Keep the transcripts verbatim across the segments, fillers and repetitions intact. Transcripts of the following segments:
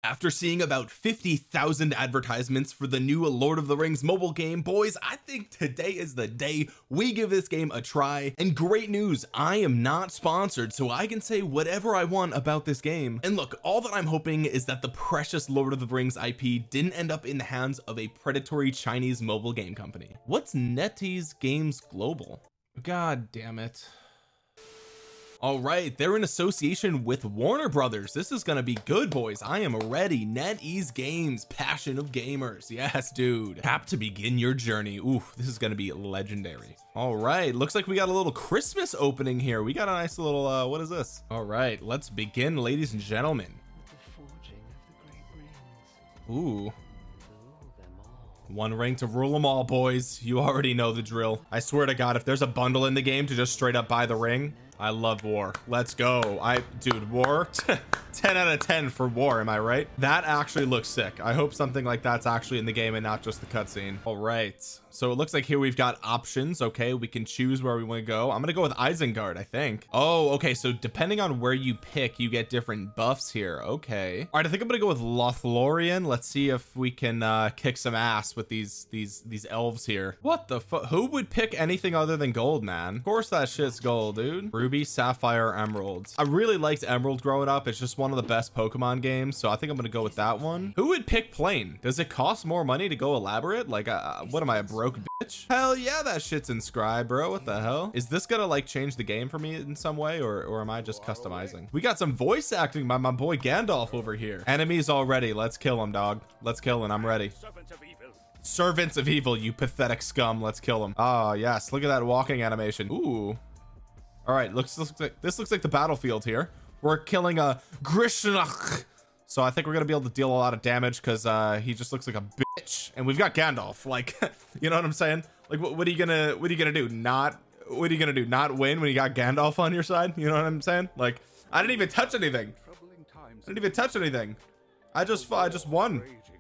After seeing about fifty thousand advertisements for the new Lord of the Rings mobile game, boys, I think today is the day we give this game a try. And great news, I am not sponsored, so I can say whatever I want about this game. And look, all that I'm hoping is that the precious Lord of the Rings I P didn't end up in the hands of a predatory Chinese mobile game company. What's NetEase Games Global? God damn it. All right, they're in association with Warner Brothers. This is gonna be good, boys. I am ready. NetEase Games, passion of gamers. Yes, dude. Tap to begin your journey. Ooh, this is gonna be legendary. All right, looks like we got a little Christmas opening here. We got a nice little uh what is this? All right, let's begin, ladies and gentlemen. Ooh, one ring to rule them all, boys. You already know the drill. I swear to God, if there's a bundle in the game to just straight up buy the ring, I love war. Let's go. I dude, war. ten out of ten for war, am I right? That actually looks sick. I hope something like that's actually in the game and not just the cutscene. All right, so it looks like here we've got options. Okay, we can choose where we want to go. I'm gonna go with Isengard, I think. Oh, okay, so depending on where you pick, you get different buffs here. Okay, all right, I think I'm gonna go with Lothlorien. Let's see if we can uh kick some ass with these these these elves here. What the fuck? Who would pick anything other than gold, man? Of course that shit's gold, dude. Ruby, Sapphire, Emeralds. I really liked Emerald growing up. It's just one of the best Pokemon games, so I think I'm gonna go with that one. Who would pick plain? Does it cost more money to go elaborate? Like, uh, what am I, a broke bitch? Hell yeah, that shit's inscribed, bro. What the hell? Is this gonna like change the game for me in some way, or, or am I just customizing? We got some voice acting by my boy Gandalf over here. Enemies already. Let's kill him, dog. Let's kill him. I'm ready. Servants of evil, you pathetic scum. Let's kill him. Oh yes, look at that walking animation. Ooh. All right, looks, looks like this looks like the battlefield here. We're killing a Grishnach, so I think we're gonna be able to deal a lot of damage because uh he just looks like a bitch. And we've got Gandalf, like, you know what I'm saying? Like, what, what are you gonna what are you gonna do? Not what are you gonna do? Not win when you got Gandalf on your side? You know what I'm saying? Like, I didn't even touch anything. I didn't even touch anything. I just I just won.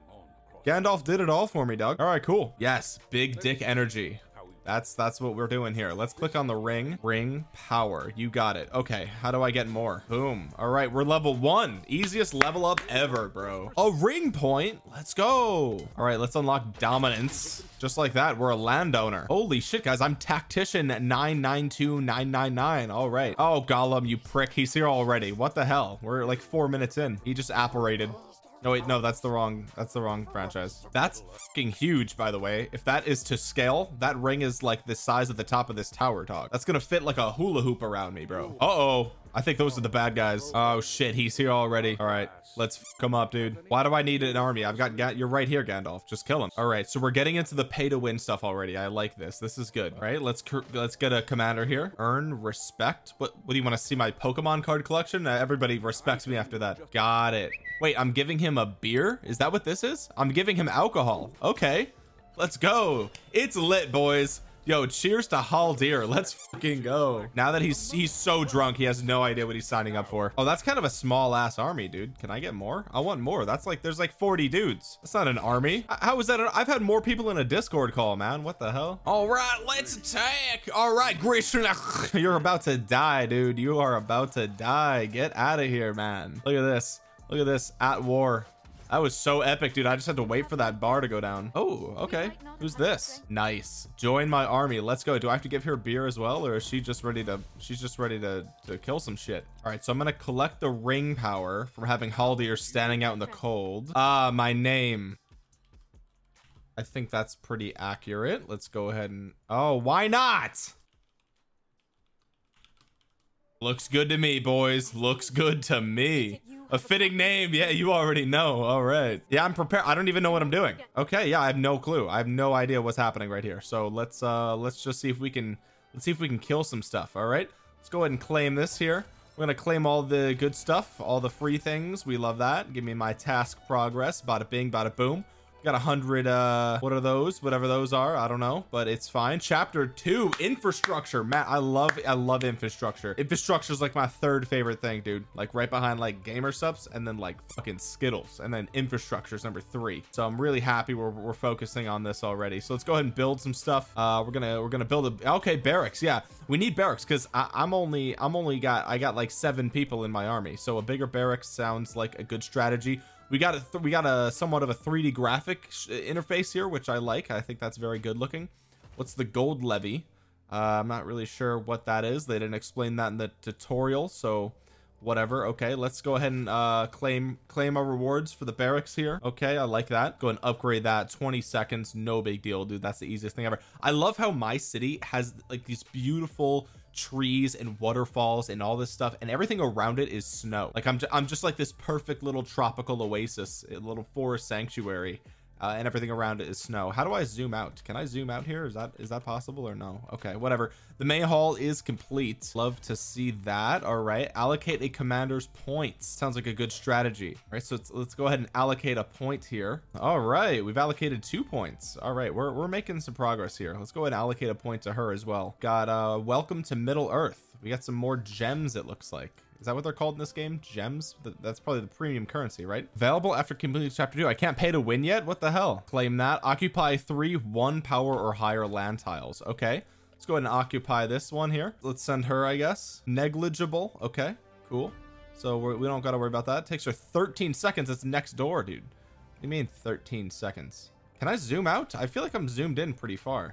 Gandalf did it all for me, dog. All right, cool. Yes, big dick energy. That's that's what we're doing here. Let's click on the ring. Ring power. You got it. Okay, how do I get more? Boom. All right, we're level one. Easiest level up ever, bro. A ring point. Let's go. All right, let's unlock dominance. Just like that, we're a landowner. Holy shit, guys. I'm tactician at nine nine two nine nine nine. All right. Oh, Gollum, you prick. He's here already. What the hell? We're like four minutes in. He just apparated. No, wait, no, that's the wrong, that's the wrong franchise. That's fucking huge, by the way. If that is to scale, that ring is like the size of the top of this tower, dog. That's gonna fit like a hula hoop around me, bro. Uh-oh. I think those are the bad guys. Oh shit, he's here already. All right, let's come up, dude. Why do I need an army? I've got, Ga you're right here, Gandalf. Just kill him. All right, so we're getting into the pay to win stuff already. I like this. This is good. All right, let's let's get a commander here. Earn respect. What, what do you want to see, my Pokemon card collection? Uh, everybody respects me after that. Got it. Wait, I'm giving him a beer? Is that what this is? I'm giving him alcohol. Okay, let's go. It's lit, boys. Yo, cheers to Haldir. Let's fucking go. Now that he's he's so drunk, he has no idea what he's signing up for. Oh, that's kind of a small ass army, dude. Can I get more? I want more. That's like, there's like forty dudes. That's not an army. How is that? A, I've had more people in a Discord call, man. What the hell? All right, let's attack. All right, Grishna. You're about to die, dude. You are about to die. Get out of here, man. Look at this. Look at this. At war. That was so epic, dude. I just had to wait for that bar to go down. Oh, okay. Who's this? Nice. Join my army. Let's go. Do I have to give her beer as well, or is she just ready to she's just ready to to kill some shit? All right, so I'm gonna collect the ring power from having Haldir standing out in the cold. Ah, my name. I think that's pretty accurate. Let's go ahead and, oh, why not? Looks good to me, boys. Looks good to me. A fitting name. Yeah, you already know. All right. Yeah, I'm prepared. I don't even know what I'm doing. Okay, yeah, I have no clue. I have no idea what's happening right here. So let's uh let's just see if we can let's see if we can kill some stuff. All right, let's go ahead and claim this here. We're gonna claim all the good stuff, all the free things. We love that. Give me my task progress. Bada bing, bada boom. Got a hundred, uh, what are those? Whatever those are, I don't know, but it's fine. Chapter two, infrastructure. Matt, I love, I love infrastructure. Infrastructure is like my third favorite thing, dude. Like right behind like gamer subs, and then like fucking Skittles, and then infrastructure is number three. So I'm really happy we're, we're focusing on this already. So let's go ahead and build some stuff. Uh, we're gonna we're gonna build a okay barracks. Yeah, we need barracks because I'm only I'm only got I got like seven people in my army. So a bigger barracks sounds like a good strategy. We got a we got a somewhat of a three D graphic interface here, which I like. I think that's very good looking. What's the gold levy? uh, I'm not really sure what that is. They didn't explain that in the tutorial, so whatever. Okay, let's go ahead and uh claim claim our rewards for the barracks here. Okay, I like that. Go and upgrade that. Twenty seconds, no big deal, dude. That's the easiest thing ever. I love how my city has like these beautiful trees and waterfalls and all this stuff, and everything around it is snow. Like I'm, I'm just like this perfect little tropical oasis, a little forest sanctuary, uh, and everything around it is snow. How do I zoom out? Can I zoom out here? Is that is that possible or no? Okay, whatever. The main hall is complete. Love to see that. All right, allocate a commander's points. Sounds like a good strategy. All right, so let's, let's go ahead and allocate a point here. All right, we've allocated two points. All right, we're, we're making some progress here. Let's go ahead and allocate a point to her as well. Got uh welcome to Middle Earth. We got some more gems, it looks like. Is that what they're called in this game? Gems? That's probably the premium currency, right? Available after completing chapter two. I can't pay to win yet? What the hell? Claim that. Occupy three one power or higher land tiles. Okay, let's go ahead and occupy this one here. Let's send her, I guess. Negligible. Okay, cool. So we're, we don't got to worry about that. It takes her thirteen seconds. It's next door, dude. What do you mean thirteen seconds? Can I zoom out? I feel like I'm zoomed in pretty far.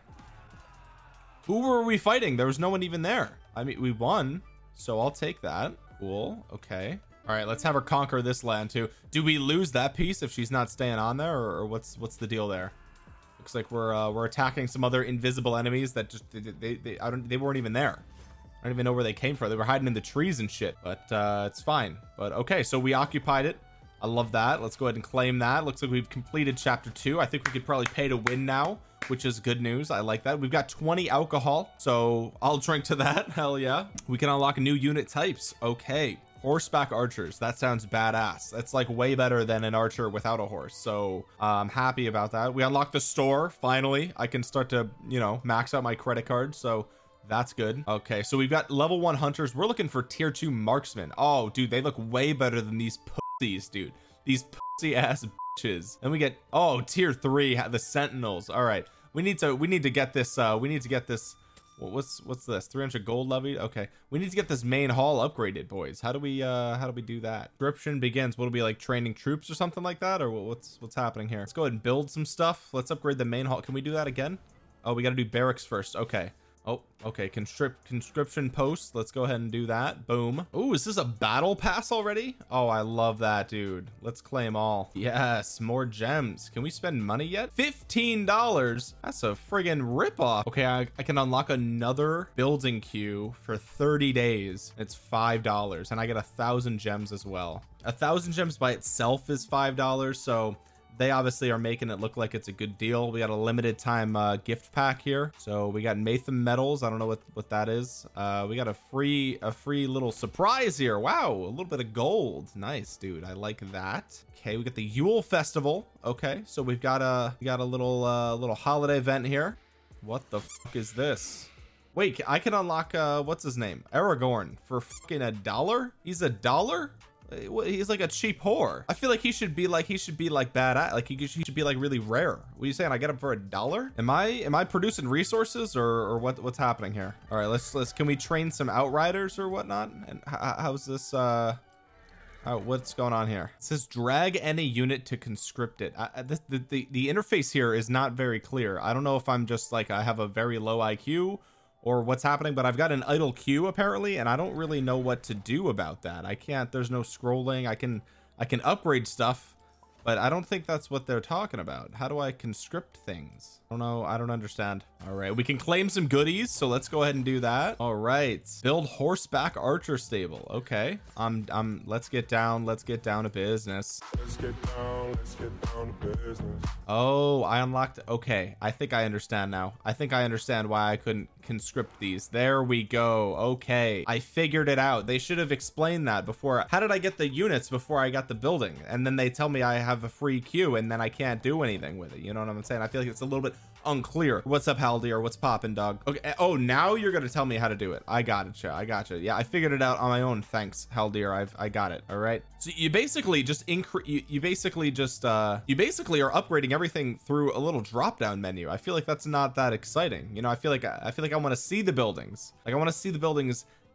Who were we fighting? There was no one even there. I mean, we won, so I'll take that. Cool. Okay. All right, let's have her conquer this land too. Do we lose that piece if she's not staying on there, or, or what's what's the deal there? Looks like we're uh, we're attacking some other invisible enemies that just they, they, they I don't they weren't even there. I don't even know where they came from. They were hiding in the trees and shit, but uh, it's fine. But okay, so we occupied it. I love that. Let's go ahead and claim that. Looks like we've completed chapter two. I think we could probably pay to win now, which is good news. I like that. We've got twenty alcohol, so I'll drink to that. Hell yeah. We can unlock new unit types. Okay, horseback archers. That sounds badass. That's like way better than an archer without a horse, so I'm happy about that. We unlocked the store finally. I can start to, you know, max out my credit card, so that's good. Okay, so we've got level one hunters. We're looking for tier two marksmen. Oh dude, they look way better than these pussies, dude. These pussy ass bitches. Then we get, oh, tier three, the sentinels. All right, we need to we need to get this uh we need to get this. What's what's this? three hundred gold levied. Okay, we need to get this main hall upgraded, boys. How do we uh how do we do that? Description begins. What'll be like training troops or something like that, or what's what's happening here? Let's go ahead and build some stuff. Let's upgrade the main hall. Can we do that again? Oh, we got to do barracks first. Okay. Oh, okay. Conscript conscription post. Let's go ahead and do that. Boom. Oh, is this a battle pass already? Oh, I love that, dude. Let's claim all. Yes, more gems. Can we spend money yet? fifteen dollars. That's a friggin' ripoff. Okay, I, I can unlock another building queue for thirty days. It's five dollars, and I get a thousand gems as well. A thousand gems by itself is five dollars, so they obviously are making it look like it's a good deal. We got a limited time uh, gift pack here. So we got Matham medals. I don't know what, what that is. Uh, we got a free a free little surprise here. Wow, a little bit of gold. Nice, dude. I like that. Okay, we got the Yule Festival. Okay, so we've got a we got a little uh, little holiday event here. What the fuck is this? Wait, I can unlock uh, what's his name? Aragorn for fucking a dollar? He's a dollar? He's like a cheap whore. I feel like he should be like he should be like bad, like he, he should be like really rare. What are you saying? I get him for a dollar? Am I am I producing resources, or or what what's happening here? All right, let's let's can we train some outriders or whatnot? And how, how's this uh how, what's going on here? It says drag any unit to conscript it. I, the, the the interface here is not very clear. I don't know if I'm just like I have a very low I Q or what's happening, but I've got an idle queue apparently, and I don't really know what to do about that. I can't, there's no scrolling. I can I can upgrade stuff, but I don't think that's what they're talking about. How do I conscript things? I don't know. I don't understand. All right, we can claim some goodies, so let's go ahead and do that. All right, build horseback archer stable. Okay, I'm I'm let's get down let's get down to business. Let's get down let's get down to business. Oh, I unlocked. Okay, I think I understand now. I think I understand why I couldn't conscript these. There we go. Okay, I figured it out. They should have explained that before. How did I get the units before I got the building? And then they tell me I have a free queue, and then I can't do anything with it. You know what I'm saying? I feel like it's a little bit unclear. What's up, Haldir? What's poppin', dog? Okay. Oh, now you're gonna tell me how to do it. I got it, I gotcha. Yeah, I figured it out on my own. Thanks, Haldir. I've I got it. All right. So you basically just increase. You, you basically just uh you basically are upgrading everything through a little drop down menu. I feel like that's not that exciting. You know, I feel like I feel like I want to see the buildings. Like I want to see the buildings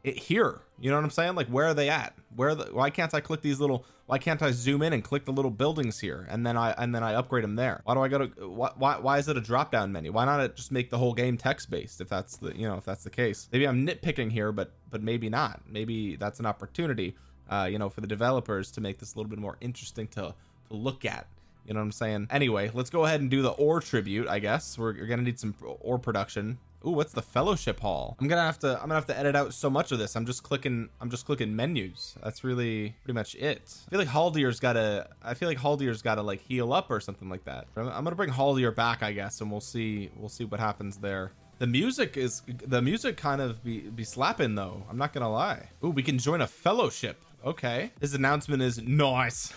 it here. You know what I'm saying? Like, where are they at? Where the, why can't I click these little, why can't I zoom in and click the little buildings here? And then I, and then I upgrade them there. Why do I go to, why, why, why is it a drop down menu? Why not just make the whole game text based? If that's the, you know, if that's the case, maybe I'm nitpicking here, but, but maybe not. Maybe that's an opportunity, uh, you know, for the developers to make this a little bit more interesting to, to look at. You know what I'm saying? Anyway, let's go ahead and do the ore tribute, I guess. We're, we're gonna need some ore production. Ooh, what's the fellowship hall? I'm gonna have to I'm gonna have to edit out so much of this. I'm just clicking I'm just clicking menus. That's really pretty much it. I feel like Haldier's gotta I feel like Haldier's gotta like heal up or something like that. I'm, I'm gonna bring Haldier back, I guess, and we'll see we'll see what happens there. The music is the music kind of be be slapping though. I'm not gonna lie. Ooh, we can join a fellowship. Okay. This announcement is nice.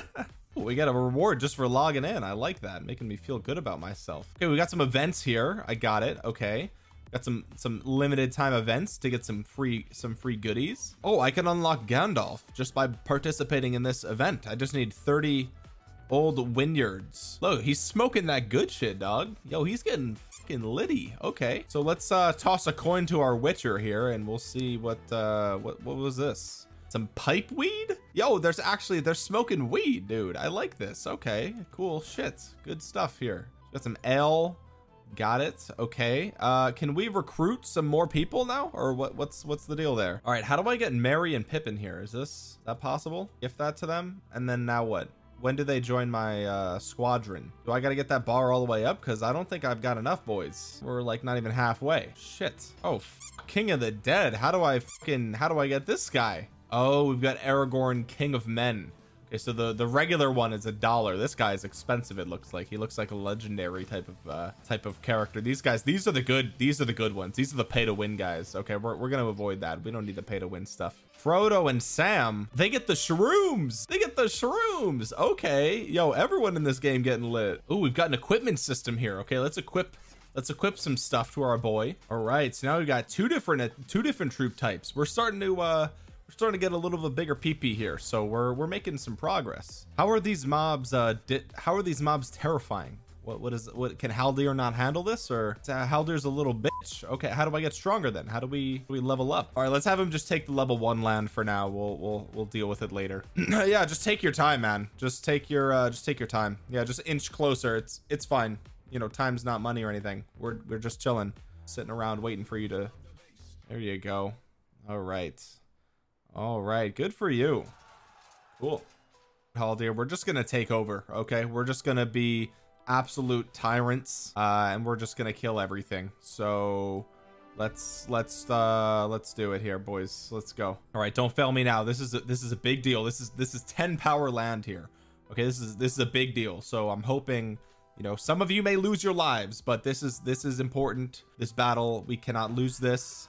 We got a reward just for logging in. I like that, making me feel good about myself. Okay, we got some events here. I got it. Okay, got some some limited time events to get some free some free goodies. Oh, I can unlock Gandalf just by participating in this event. I just need thirty old vineyards. Look, he's smoking that good shit, dog. Yo, he's getting fucking litty. Okay, so let's uh toss a coin to our Witcher here, and we'll see what uh what what was this. Some pipe weed? Yo, there's actually, they're smoking weed, dude. I like this. Okay, cool shit. Good stuff here. Got some ale. Got it. Okay. Uh, can we recruit some more people now? Or what? What's what's the deal there? All right, how do I get Merry and Pippin here? Is this is that possible? Gift that to them? And then now what? When do they join my uh, squadron? Do I got to get that bar all the way up? Because I don't think I've got enough, boys. We're like not even halfway. Shit. Oh, f King of the Dead. How do I fucking, how do I get this guy? Oh, we've got Aragorn, King of Men. Okay, so the the regular one is a dollar. This guy is expensive. It looks like he looks like a legendary type of uh, type of character. These guys, these are the good. These are the good ones. These are the pay to win guys. Okay, we're we're gonna avoid that. We don't need the pay to win stuff. Frodo and Sam, they get the shrooms. They get the shrooms. Okay, yo, everyone in this game getting lit. Ooh, we've got an equipment system here. Okay, let's equip. Let's equip some stuff to our boy. All right, so now we've got two different two different troop types. We're starting to. Uh, We're starting to get a little of a bigger P P here, so we're we're making some progress. How are these mobs? Uh, di how are these mobs terrifying? What what is what? Can Haldir not handle this, or uh, Haldir's a little bitch? Okay, how do I get stronger then? How do we do we level up? All right, let's have him just take the level one land for now. We'll we'll we'll deal with it later. Yeah, just take your time, man. Just take your uh, just take your time. Yeah, just inch closer. It's it's fine. You know, time's not money or anything. We're we're just chilling, sitting around waiting for you to. There you go. All right. All right, good for you. Cool. Haldir, we're just gonna take over, okay? We're just gonna be absolute tyrants, uh, and we're just gonna kill everything. So let's let's uh, let's do it here, boys. Let's go. All right, don't fail me now. This is a, this is a big deal. This is this is ten power land here. Okay, this is this is a big deal. So I'm hoping, you know, some of you may lose your lives, but this is this is important. This battle, we cannot lose this.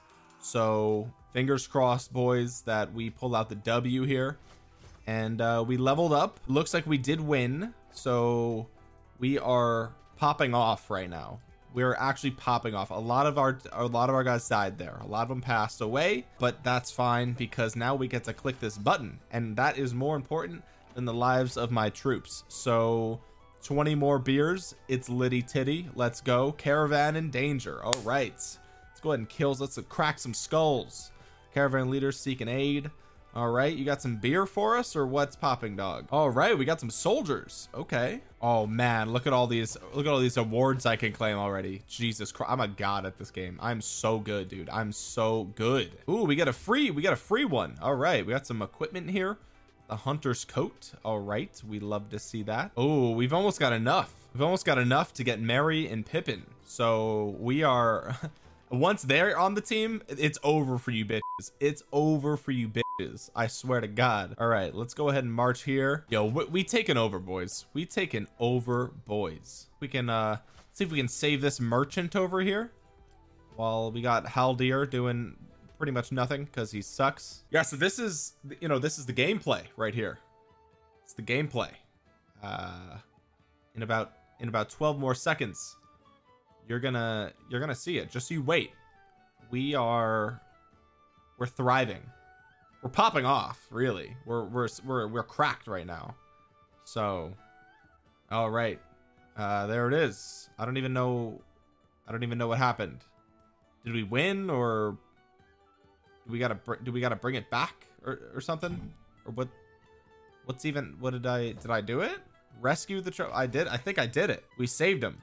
So fingers crossed, boys, that we pull out the W here, and uh, we leveled up. Looks like we did win, so we are popping off right now. We're actually popping off. A lot of our a lot of our guys died there. A lot of them passed away, but that's fine because now we get to click this button, and that is more important than the lives of my troops. So twenty more beers. It's litty titty. Let's go. Caravan in danger. All right. Let's go ahead and kills. Let's crack some skulls. Caravan leaders seeking aid. All right, you got some beer for us, or what's popping, dog? All right, we got some soldiers. Okay. Oh man, look at all these look at all these awards I can claim already. Jesus Christ, I'm a god at this game. I'm so good, dude. I'm so good. Ooh, we got a free we got a free one. All right, we got some equipment here. The hunter's coat. All right, we love to see that. Oh, we've almost got enough. We've almost got enough to get Merry and Pippin. So we are once they're on the team, it's over for you bitches. It's over for you bitches. I swear to God. All right, let's go ahead and march here. Yo, we, we taking over, boys. We taking over, boys. We can uh see if we can save this merchant over here while we got Haldir doing pretty much nothing because he sucks. Yeah, so this is, you know, this is the gameplay right here. It's the gameplay. Uh, in about in about twelve more seconds, you're gonna you're gonna see it. Just you wait. We are we're thriving. We're popping off. Really, we're we're we're we're cracked right now. So, all right, uh, there it is. I don't even know. I don't even know what happened. Did we win or? Do we gotta do we gotta bring it back or, or something? Or what? What's even? What did I did I do it? Rescue the tro- I did. I think I did it. We saved him.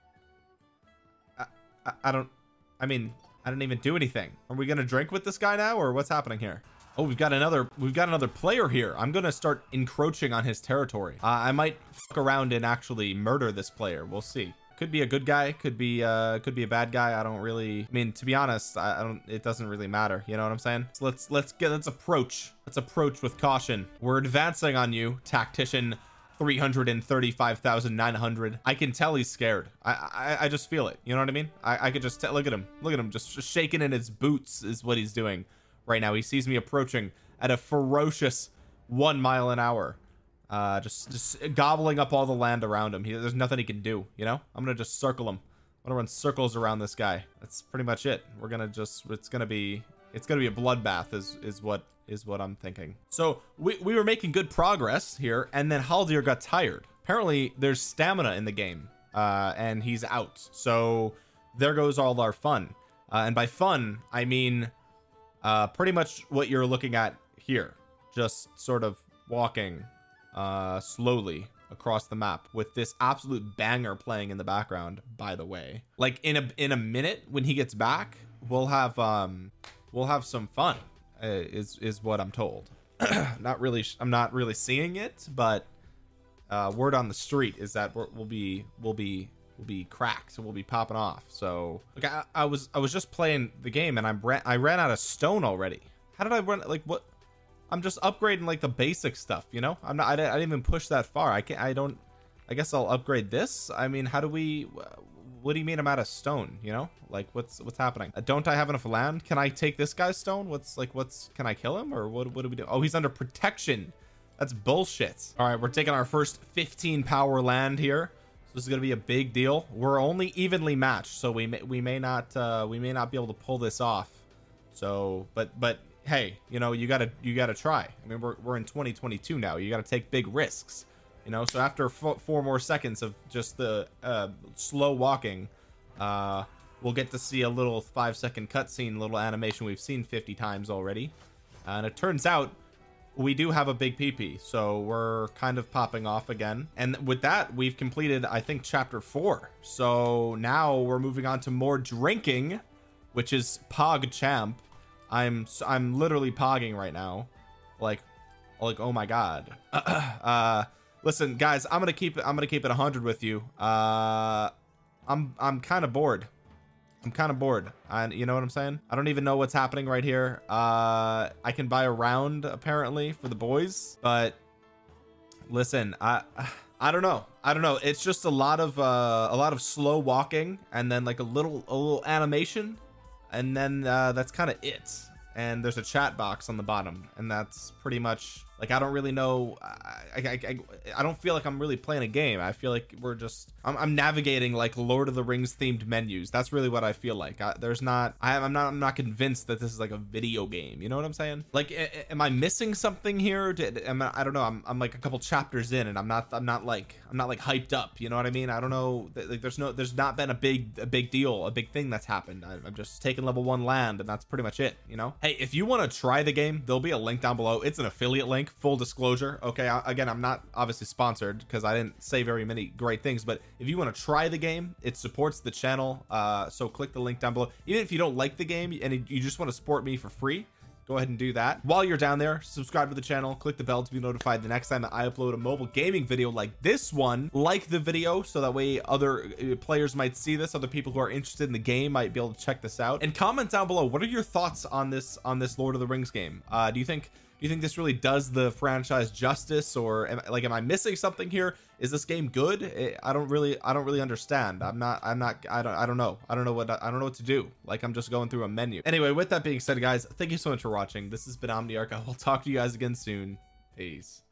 I, I I don't. I mean, I didn't even do anything. Are we gonna drink with this guy now, or what's happening here? Oh, we've got another. We've got another player here. I'm gonna start encroaching on his territory. Uh, I might fuck around and actually murder this player. We'll see. Could be a good guy, could be uh could be a bad guy. I don't really, I mean, to be honest, I, I don't, it doesn't really matter, you know what I'm saying? So let's let's get let's approach let's approach with caution. We're advancing on you, tactician three hundred thirty-five thousand nine hundred. I can tell he's scared. I I, I just feel it, you know what I mean? I, I could just tell. Look at him, look at him, just, just shaking in his boots is what he's doing right now. He sees me approaching at a ferocious one mile an hour. Uh, just, just gobbling up all the land around him. He, there's nothing he can do, you know? I'm gonna just circle him. I'm gonna run circles around this guy. That's pretty much it. We're gonna just, it's gonna be, it's gonna be a bloodbath is, is what, is what I'm thinking. So we, we were making good progress here, and then Haldir got tired. Apparently there's stamina in the game, uh, and he's out. So there goes all our fun. Uh, and by fun, I mean, uh, pretty much what you're looking at here. Just sort of walking uh slowly across the map with this absolute banger playing in the background, by the way. Like in a in a minute when he gets back, we'll have um we'll have some fun, uh, is is what I'm told. Not really, I'm not really seeing it, but uh word on the street is that we're, we'll be we'll be we'll be cracked, so we'll be popping off. So like I, I was I was just playing the game and I ran I ran out of stone already. How did I run? Like what? I'm just upgrading like the basic stuff, you know? I'm not, I didn't, I didn't even push that far. I can't, I don't, I guess I'll upgrade this. I mean, how do we, what do you mean I'm out of stone, you know? Like what's, what's happening? Uh, don't I have enough land? Can I take this guy's stone? What's like, what's, can I kill him or what, what do we do? Oh, he's under protection. That's bullshit. All right. We're taking our first fifteen power land here. So this is going to be a big deal. We're only evenly matched. So we may, we may not, uh, we may not be able to pull this off. So, but, but, hey, you know, you gotta you gotta try. I mean, we're, we're in twenty twenty-two now. You gotta take big risks, you know. So after f four more seconds of just the uh slow walking, uh we'll get to see a little five second cutscene, little animation we've seen fifty times already. Uh, and it turns out we do have a big P P, so we're kind of popping off again. And with that, we've completed, I think, chapter four. So now we're moving on to more drinking, which is PogChamp. I'm I'm literally pogging right now, like, like oh my god. uh, listen, guys, I'm gonna keep it. I'm gonna keep it one hundred with you. Uh, I'm I'm kind of bored. I'm kind of bored. And you know what I'm saying? I don't even know what's happening right here. Uh, I can buy a round apparently for the boys, but listen, I I don't know. I don't know. It's just a lot of uh, a lot of slow walking and then like a little a little animation. And then uh, that's kind of it. And there's a chat box on the bottom, and that's pretty much like, I don't really know. I, I, I, I don't feel like I'm really playing a game. I feel like we're just I'm, I'm navigating like Lord of the Rings themed menus. That's really what I feel like. I, there's not I, I'm not I'm not convinced that this is like a video game. You know what I'm saying? Like, a, am I missing something here? Did, am I, I don't know. I'm, I'm like a couple chapters in, and I'm not I'm not like I'm not like hyped up. You know what I mean? I don't know. Like, there's no there's not been a big a big deal, a big thing that's happened. I, I'm just taking level one land, and that's pretty much it. You know? Hey, if you want to try the game, there'll be a link down below. It's an affiliate link. Full disclosure. Okay, I, again, I'm not obviously sponsored because I didn't say very many great things, but if you want to try the game, it supports the channel, uh so click the link down below. Even if you don't like the game and you just want to support me for free, go ahead and do that. While you're down there, subscribe to the channel, click the bell to be notified the next time that I upload a mobile gaming video like this one. Like the video so that way other players might see this, other people who are interested in the game might be able to check this out, and comment down below, what are your thoughts on this on this Lord of the Rings game? Uh do you think do you think this really does the franchise justice, or am, like am I missing something here? Is this game good? I don't really I don't really understand. I'm not I'm not I don't I don't know. I don't know what I don't know what to do. Like, I'm just going through a menu. Anyway, with that being said, guys, thank you so much for watching. This has been Omniarch. I will talk to you guys again soon. Peace.